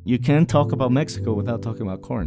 You can't talk about Mexico without talking about corn.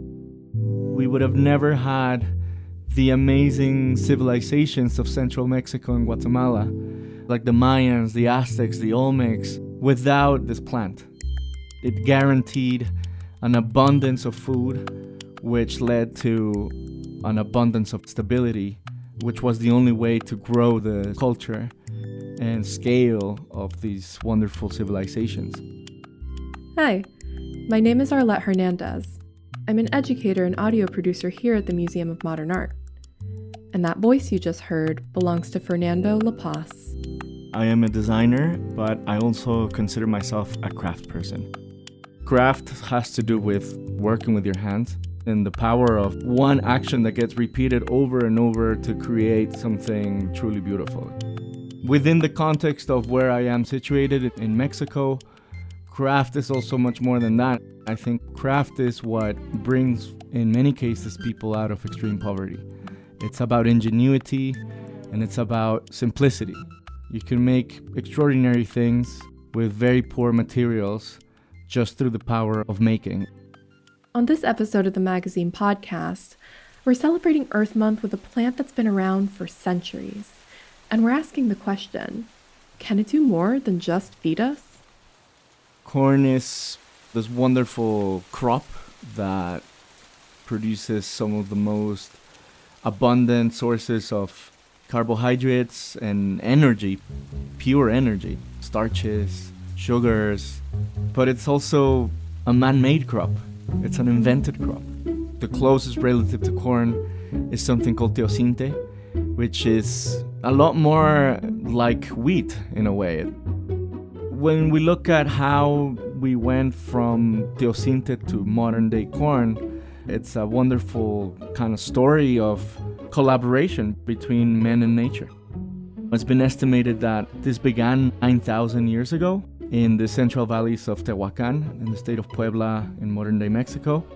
We would have never had the amazing civilizations of central Mexico and Guatemala, like the Mayans, the Aztecs, the Olmecs, without this plant. It guaranteed an abundance of food, which led to an abundance of stability, which was the only way to grow the culture and scale of these wonderful civilizations. Hi, my name is Arlette Hernandez. I'm an educator and audio producer here at the Museum of Modern Art. And that voice you just heard belongs to Fernando La Paz. I am a designer, but I also consider myself a craft person. Craft has to do with working with your hands and the power of one action that gets repeated over and over to create something truly beautiful. Within the context of where I am situated in Mexico, craft is also much more than that. I think craft is what brings, in many cases, people out of extreme poverty. It's about ingenuity and it's about simplicity. You can make extraordinary things with very poor materials just through the power of making. On this episode of the Magazine podcast, we're celebrating Earth Month with a plant that's been around for centuries. And we're asking the question, can it do more than just feed us? Corn is this wonderful crop that produces some of the most abundant sources of carbohydrates and energy, pure energy, starches, sugars, but it's also a man-made crop. It's an invented crop. The closest relative to corn is something called teosinte, which is a lot more like wheat in a way. When we look at how we went from teosinte to modern-day corn, it's a wonderful kind of story of collaboration between man and nature. It's been estimated that this began 9,000 years ago in the central valleys of Tehuacan in the state of Puebla in modern-day Mexico.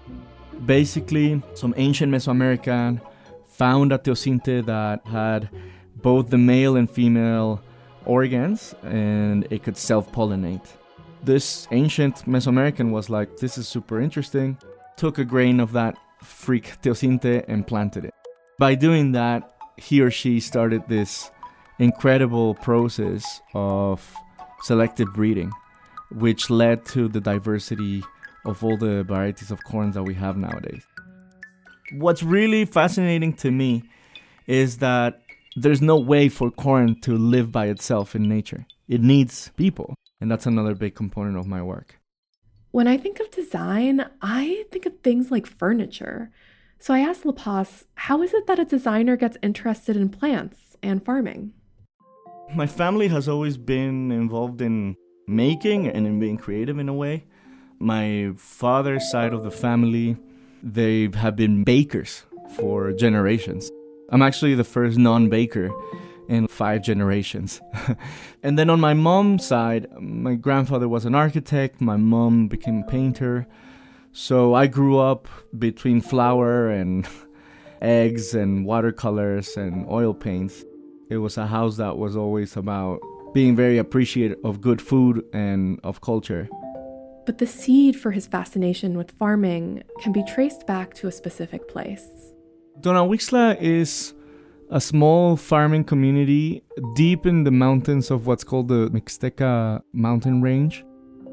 Basically, some ancient Mesoamerican found a teosinte that had both the male and female organs and it could self-pollinate. This ancient Mesoamerican was like, this is super interesting, took a grain of that freak teosinte and planted it. By doing that, he or she started this incredible process of selective breeding, which led to the diversity of all the varieties of corns that we have nowadays. What's really fascinating to me is that there's no way for corn to live by itself in nature. It needs people, and that's another big component of my work. When I think of design, I think of things like furniture. So I asked La Paz, how is it that a designer gets interested in plants and farming? My family has always been involved in making and in being creative in a way. My father's side of the family, they have been bakers for generations. I'm actually the first non-baker in 5 generations. And then on my mom's side, my grandfather was an architect, my mom became a painter. So I grew up between flour and eggs and watercolors and oil paints. It was a house that was always about being very appreciative of good food and of culture. But the seed for his fascination with farming can be traced back to a specific place. Tonauixtla is a small farming community deep in the mountains of what's called the Mixteca mountain range.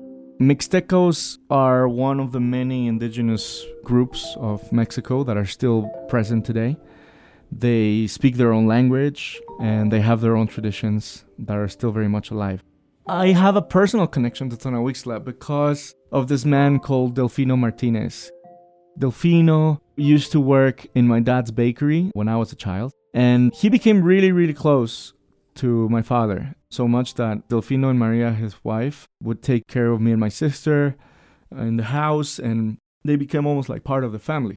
Mixtecos are one of the many indigenous groups of Mexico that are still present today. They speak their own language and they have their own traditions that are still very much alive. I have a personal connection to Tonauixtla because of this man called Delfino Martinez. Delfino used to work in my dad's bakery when I was a child, and he became really, really close to my father. So much that Delfino and Maria, his wife, would take care of me and my sister in the house, and they became almost like part of the family.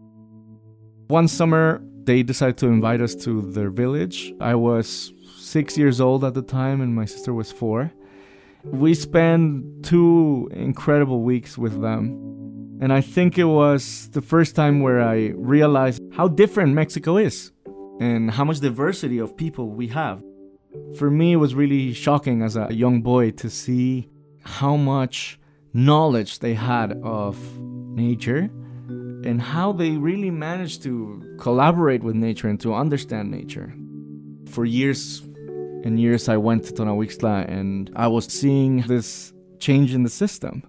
One summer, they decided to invite us to their village. I was 6 years old at the time, and my sister was 4. We spent 2 incredible weeks with them. And I think it was the first time where I realized how different Mexico is and how much diversity of people we have. For me, it was really shocking as a young boy to see how much knowledge they had of nature and how they really managed to collaborate with nature and to understand nature. For years and years, I went to Tonahuixtla and I was seeing this change in the system.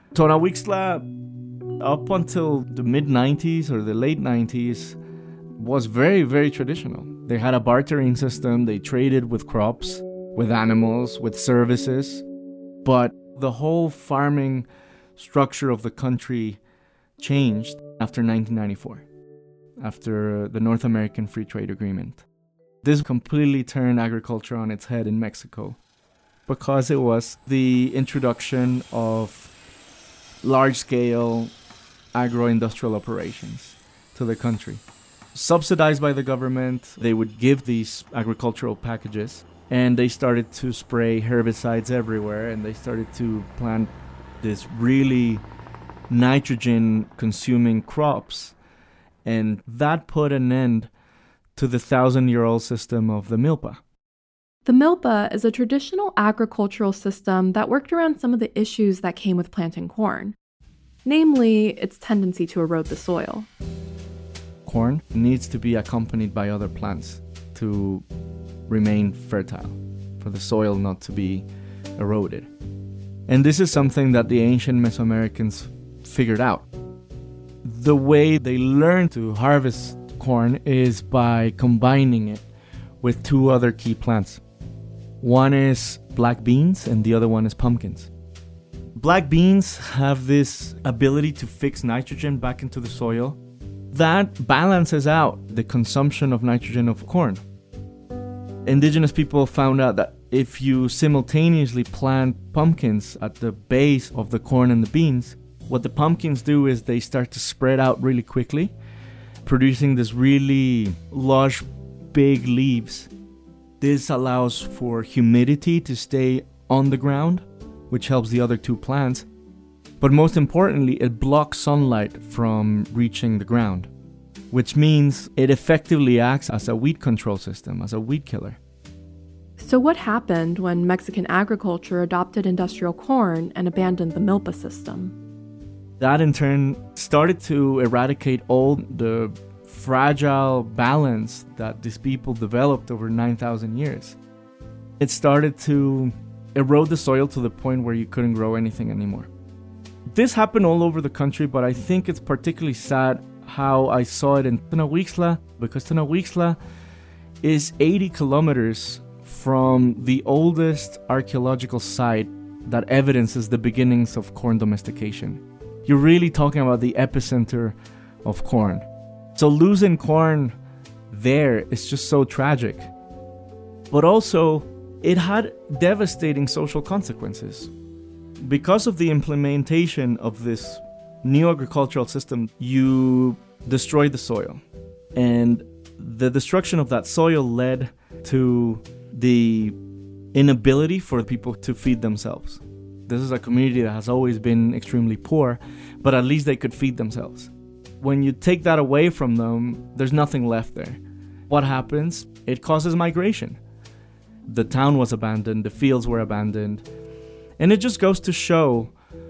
Tonahuixtla, up until the mid-90s or the late 90s, was very, very traditional. They had a bartering system. They traded with crops, with animals, with services. But the whole farming structure of the country changed after 1994, after the North American Free Trade Agreement. This completely turned agriculture on its head in Mexico because it was the introduction of large-scale agro-industrial operations to the country. Subsidized by the government, they would give these agricultural packages, and they started to spray herbicides everywhere, and they started to plant this really nitrogen-consuming crops, and that put an end to the 1,000-year-old system of the milpa. The milpa is a traditional agricultural system that worked around some of the issues that came with planting corn, namely its tendency to erode the soil. Corn needs to be accompanied by other plants to remain fertile, for the soil not to be eroded. And this is something that the ancient Mesoamericans figured out. The way they learned to harvest corn is by combining it with two other key plants. One is black beans and the other one is pumpkins. Black beans have this ability to fix nitrogen back into the soil. That balances out the consumption of nitrogen of corn. Indigenous people found out that if you simultaneously plant pumpkins at the base of the corn and the beans, what the pumpkins do is they start to spread out really quickly, producing this really lush, big leaves. This allows for humidity to stay on the ground, which helps the other two plants. But most importantly, it blocks sunlight from reaching the ground, which means it effectively acts as a weed control system, as a weed killer. So what happened when Mexican agriculture adopted industrial corn and abandoned the milpa system? That in turn started to eradicate all the fragile balance that these people developed over 9,000 years. It started to erode the soil to the point where you couldn't grow anything anymore. This happened all over the country, but I think it's particularly sad how I saw it in Tonahuixtla, because Tonahuixtla is 80 kilometers from the oldest archaeological site that evidences the beginnings of corn domestication. You're really talking about the epicenter of corn. So losing corn there is just so tragic. But also, it had devastating social consequences. Because of the implementation of this new agricultural system, you destroy the soil. And the destruction of that soil led to the inability for people to feed themselves. This is a community that has always been extremely poor, but at least they could feed themselves. When you take that away from them, there's nothing left there. What happens? It causes migration. The town was abandoned, the fields were abandoned. And it just goes to show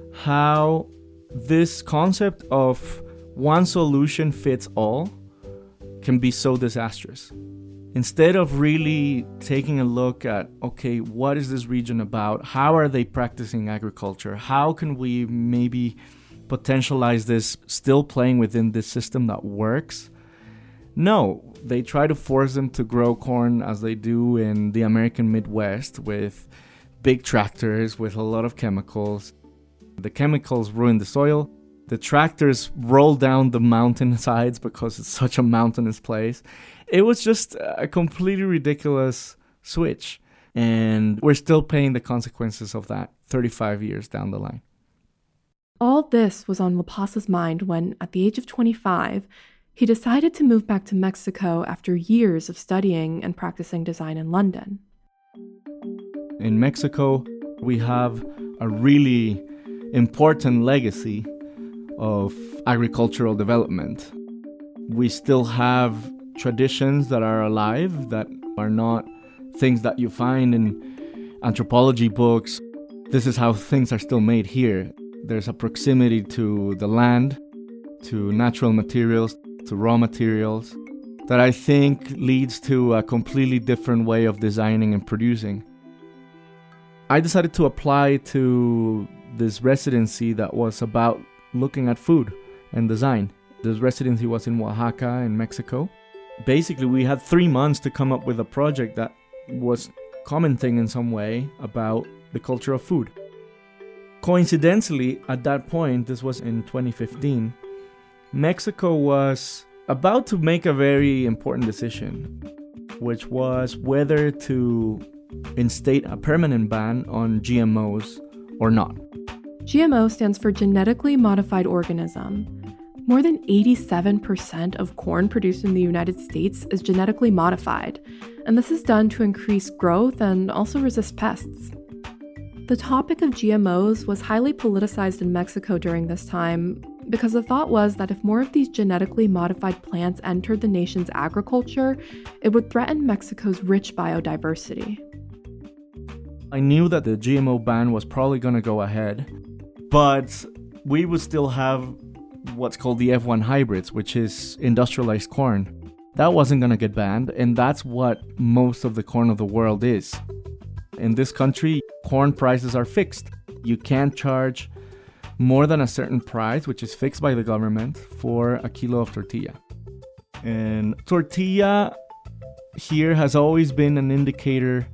how this concept of one solution fits all can be so disastrous. Instead of really taking a look at, okay, what is this region about? How are they practicing agriculture? How can we maybe potentialize this, still playing within this system that works? No, they try to force them to grow corn as they do in the American Midwest with big tractors, with a lot of chemicals. The chemicals ruin the soil. The tractors roll down the mountainsides because it's such a mountainous place. It was just a completely ridiculous switch. And we're still paying the consequences of that 35 years down the line. All this was on La Paz's mind when, at the age of 25, he decided to move back to Mexico after years of studying and practicing design in London. In Mexico, we have a really important legacy of agricultural development. We still have traditions that are alive, that are not things that you find in anthropology books. This is how things are still made here. There's a proximity to the land, to natural materials, to raw materials, that I think leads to a completely different way of designing and producing. I decided to apply to this residency that was about looking at food and design. This residency was in Oaxaca in Mexico. Basically, we had 3 months to come up with a project that was commenting in some way about the culture of food. Coincidentally, at that point, this was in 2015, Mexico was about to make a very important decision, which was whether to instate a permanent ban on GMOs or not. GMO stands for genetically modified organism. More than 87% of corn produced in the United States is genetically modified, and this is done to increase growth and also resist pests. The topic of GMOs was highly politicized in Mexico during this time because the thought was that if more of these genetically modified plants entered the nation's agriculture, it would threaten Mexico's rich biodiversity. I knew that the GMO ban was probably going to go ahead, but we would still have what's called the F1 hybrids, which is industrialized corn. That wasn't going to get banned, and that's what most of the corn of the world is. In this country, corn prices are fixed. You can't charge more than a certain price, which is fixed by the government, for a kilo of tortilla. And tortilla here has always been an indicator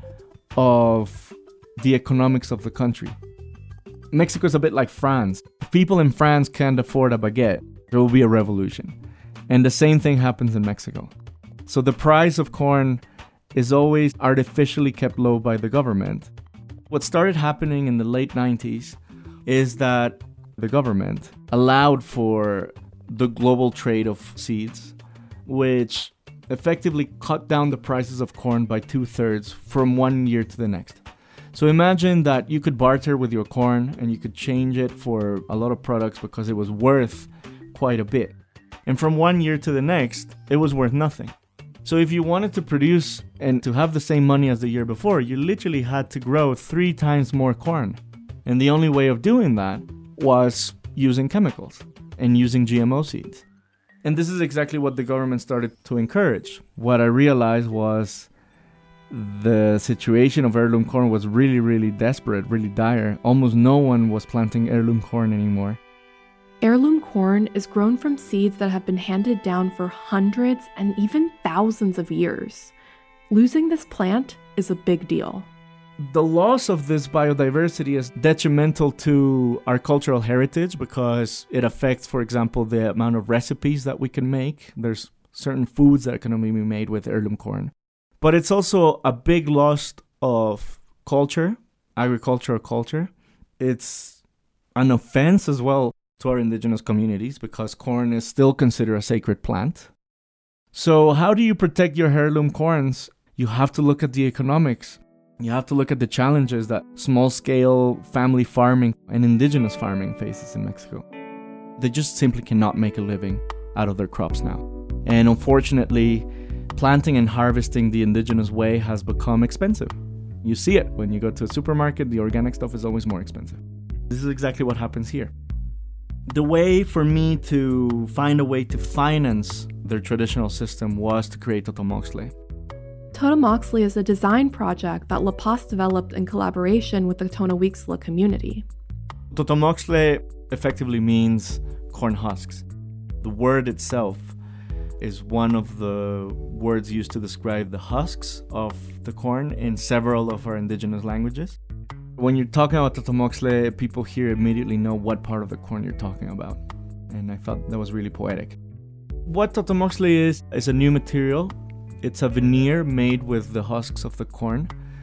of the economics of the country. Mexico is a bit like France. If people in France can't afford a baguette, there will be a revolution. And the same thing happens in Mexico. So the price of corn is always artificially kept low by the government. What started happening in the late 90s is that the government allowed for the global trade of seeds, which effectively cut down the prices of corn by 2/3 from one year to the next. So imagine that you could barter with your corn and you could change it for a lot of products because it was worth quite a bit. And from one year to the next, it was worth nothing. So if you wanted to produce and to have the same money as the year before, you literally had to grow 3 times more corn. And the only way of doing that was using chemicals and using GMO seeds. And this is exactly what the government started to encourage. What I realized was the situation of heirloom corn was really, really desperate, really dire. Almost no one was planting heirloom corn anymore. Heirloom corn is grown from seeds that have been handed down for hundreds and even thousands of years. Losing this plant is a big deal. The loss of this biodiversity is detrimental to our cultural heritage because it affects, for example, the amount of recipes that we can make. There's certain foods that can only be made with heirloom corn. But it's also a big loss of culture, agricultural culture. It's an offense as well to our indigenous communities because corn is still considered a sacred plant. So how do you protect your heirloom corns? You have to look at the economics. You have to look at the challenges that small-scale family farming and indigenous farming faces in Mexico. They just simply cannot make a living out of their crops now. And unfortunately, planting and harvesting the indigenous way has become expensive. You see it when you go to a supermarket, the organic stuff is always more expensive. This is exactly what happens here. The way for me to find a way to finance their traditional system was to create Totomoxtle. Totomoxtle is a design project that La Paz developed in collaboration with the Tonahuixla community. Totomoxtle effectively means corn husks. The word itself is one of the words used to describe the husks of the corn in several of our indigenous languages. When you're talking about Totomoxtle, people here immediately know what part of the corn you're talking about. And I thought that was really poetic. What Totomoxtle is a new material. It's a veneer made with the husks of the corn.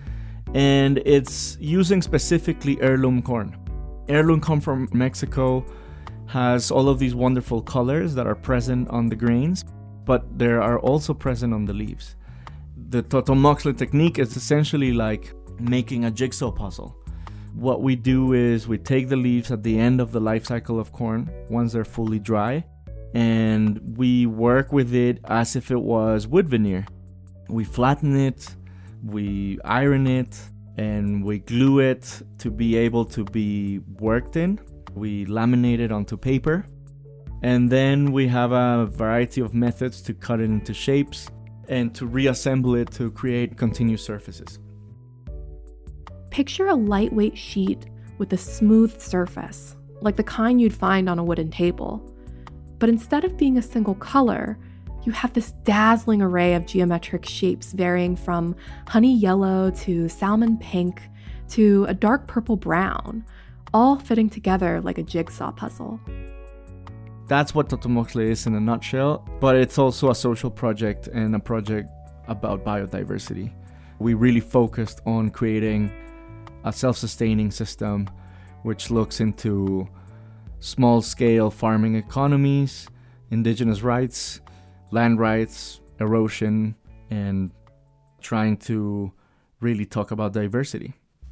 And it's using specifically heirloom corn. Heirloom corn from Mexico has all of these wonderful colors that are present on the grains, but they are also present on the leaves. The Totomoxtle technique is essentially like making a jigsaw puzzle. What we do is we take the leaves at the end of the life cycle of corn, once they're fully dry, and we work with it as if it was wood veneer. We flatten it, we iron it, and we glue it to be able to be worked in. We laminate it onto paper. And then we have a variety of methods to cut it into shapes and to reassemble it to create continuous surfaces. Picture a lightweight sheet with a smooth surface, like the kind you'd find on a wooden table. But instead of being a single color, you have this dazzling array of geometric shapes varying from honey yellow to salmon pink to a dark purple brown, all fitting together like a jigsaw puzzle. That's what Totomoxtle is in a nutshell, but it's also a social project and a project about biodiversity. We really focused on creating a self-sustaining system which looks into small-scale farming economies, indigenous rights, land rights, erosion, and trying to really talk about diversity.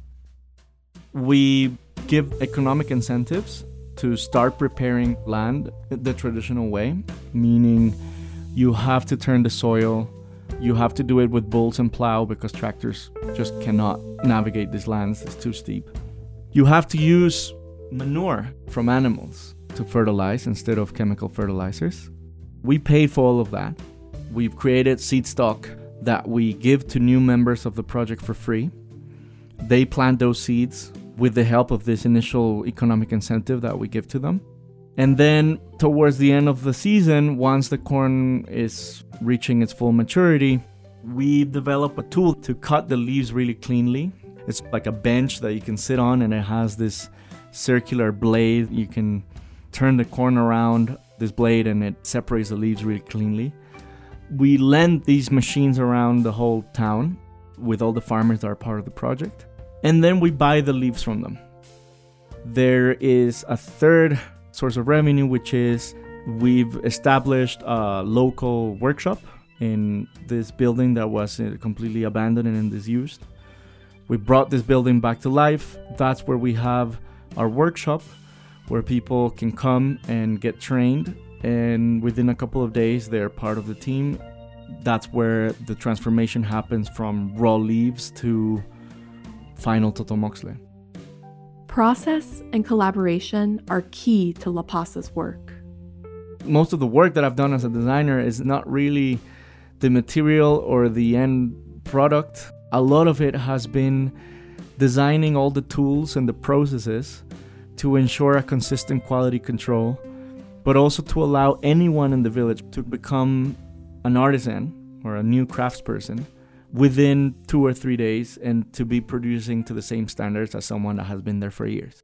We give economic incentives to start preparing land the traditional way, meaning you have to turn the soil, you have to do it with bulls and plow because tractors just cannot navigate these lands, it's too steep. You have to use manure from animals to fertilize instead of chemical fertilizers. We paid for all of that. We've created seed stock that we give to new members of the project for free. They plant those seeds with the help of this initial economic incentive that we give to them. And then towards the end of the season, once the corn is reaching its full maturity, we develop a tool to cut the leaves really cleanly. It's like a bench that you can sit on, and it has this circular blade. You can turn the corn around this blade and it separates the leaves really cleanly. We lend these machines around the whole town with all the farmers that are part of the project. And then we buy the leaves from them. There is a third source of revenue, which is we've established a local workshop in this building that was completely abandoned and disused. We brought this building back to life. That's where we have our workshop, where people can come and get trained. And within a couple of days, they're part of the team. That's where the transformation happens from raw leaves to final Totomoxtle. Process and collaboration are key to La Paz's work. Most of the work that I've done as a designer is not really the material or the end product. A lot of it has been designing all the tools and the processes to ensure a consistent quality control, but also to allow anyone in the village to become an artisan or a new craftsperson within 2 or 3 days and to be producing to the same standards as someone that has been there for years.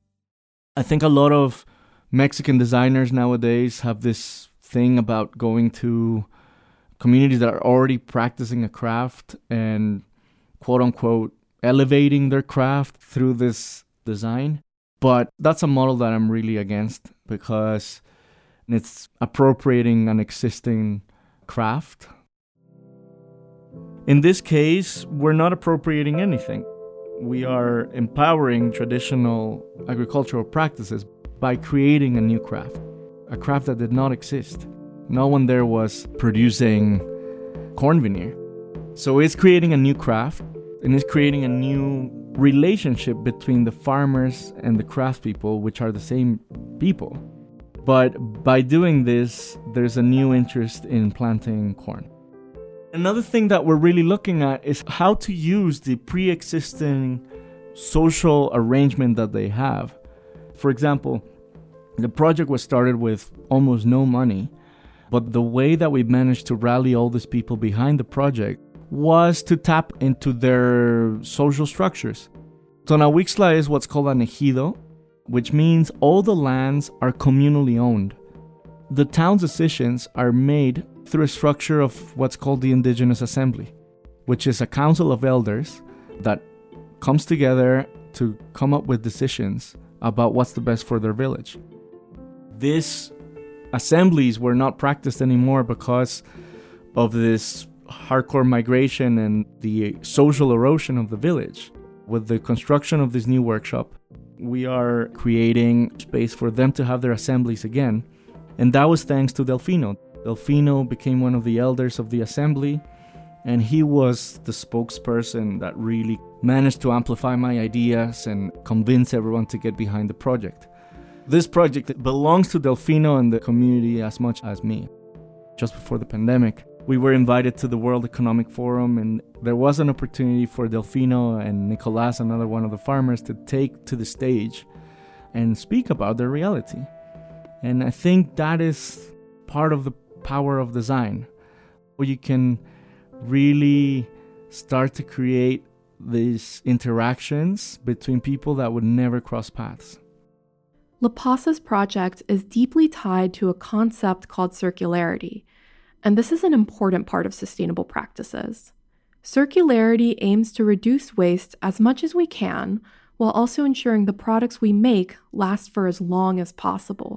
I think a lot of Mexican designers nowadays have this thing about going to communities that are already practicing a craft and quote unquote elevating their craft through this design. But that's a model that I'm really against because it's appropriating an existing craft. In this case, we're not appropriating anything. We are empowering traditional agricultural practices by creating a new craft, a craft that did not exist. No one there was producing corn veneer. So it's creating a new craft, and it's creating a new relationship between the farmers and the craftspeople, which are the same people. But by doing this, there's a new interest in planting corn. Another thing that we're really looking at is how to use the pre-existing social arrangement that they have. For example, the project was started with almost no money, but the way that we managed to rally all these people behind the project was to tap into their social structures. Tonahuixtla is what's called an ejido, which means all the lands are communally owned. The town's decisions are made through a structure of what's called the Indigenous Assembly, which is a council of elders that comes together to come up with decisions about what's the best for their village. These assemblies were not practiced anymore because of this hardcore migration and the social erosion of the village. With the construction of this new workshop, we are creating space for them to have their assemblies again, and that was thanks to Delfino. Delfino became one of the elders of the assembly, and he was the spokesperson that really managed to amplify my ideas and convince everyone to get behind the project. This project belongs to Delfino and the community as much as me. Just before the pandemic, we were invited to the World Economic Forum, and there was an opportunity for Delfino and Nicolas, another one of the farmers, to take to the stage and speak about their reality. And I think that is part of the power of design, where you can really start to create these interactions between people that would never cross paths. La Pasa's project is deeply tied to a concept called circularity, and this is an important part of sustainable practices. Circularity aims to reduce waste as much as we can, while also ensuring the products we make last for as long as possible.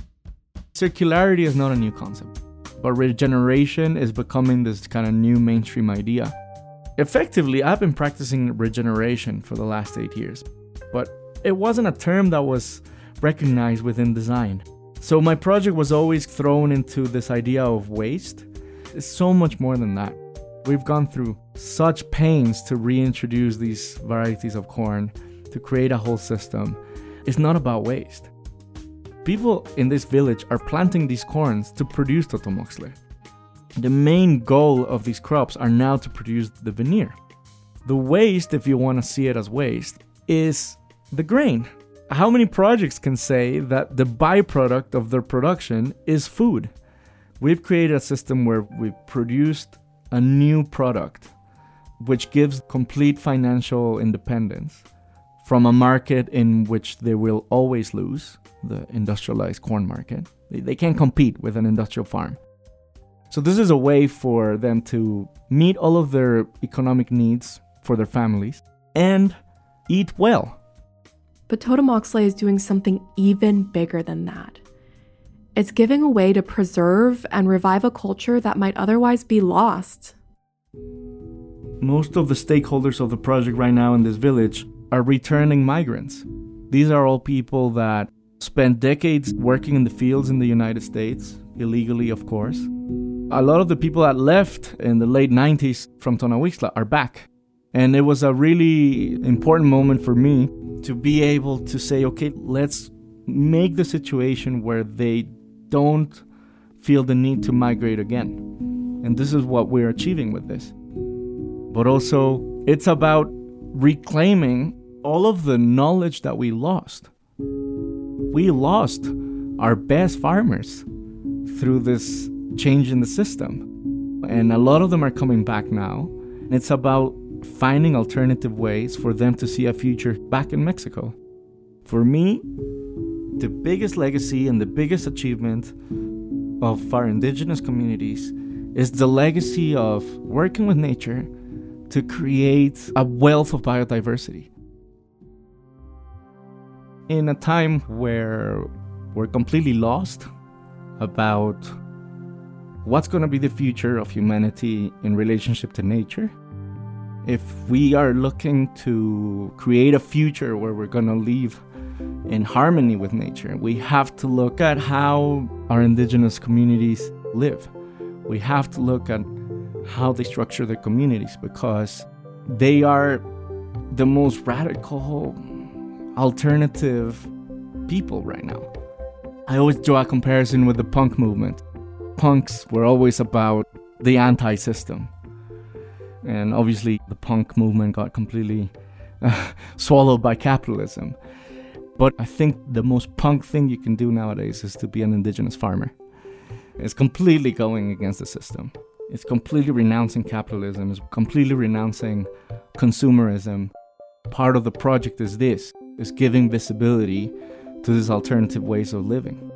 Circularity is not a new concept, but regeneration is becoming this kind of new mainstream idea. Effectively, I've been practicing regeneration for the last 8 years, but it wasn't a term that was recognized within design. So my project was always thrown into this idea of waste. It's so much more than that. We've gone through such pains to reintroduce these varieties of corn, to create a whole system. It's not about waste. People in this village are planting these corns to produce totomoxle. The main goal of these crops are now to produce the veneer. The waste, if you want to see it as waste, is the grain. How many projects can say that the byproduct of their production is food? We've created a system where we've produced a new product, which gives complete financial independence from a market in which they will always lose, the industrialized corn market. They can't compete with an industrial farm. So this is a way for them to meet all of their economic needs for their families and eat well. But Totomoxle is doing something even bigger than that. It's giving a way to preserve and revive a culture that might otherwise be lost. Most of the stakeholders of the project right now in this village are returning migrants. These are all people that spent decades working in the fields in the United States, illegally of course. A lot of the people that left in the late 90s from Tonahuixtla are back. And it was a really important moment for me to be able to say, okay, let's make the situation where they don't feel the need to migrate again. And this is what we're achieving with this. But also, it's about reclaiming all of the knowledge that we lost. We lost our best farmers through this change in the system. And a lot of them are coming back now. And it's about finding alternative ways for them to see a future back in Mexico. For me, the biggest legacy and the biggest achievement of our indigenous communities is the legacy of working with nature to create a wealth of biodiversity. In a time where we're completely lost about what's going to be the future of humanity in relationship to nature, if we are looking to create a future where we're going to live in harmony with nature, we have to look at how our indigenous communities live. We have to look at how they structure their communities, because they are the most radical alternative people right now. I always draw a comparison with the punk movement. Punks were always about the anti-system. And obviously, the punk movement got completely swallowed by capitalism. But I think the most punk thing you can do nowadays is to be an indigenous farmer. It's completely going against the system. It's completely renouncing capitalism. It's completely renouncing consumerism. Part of the project is this, is giving visibility to these alternative ways of living.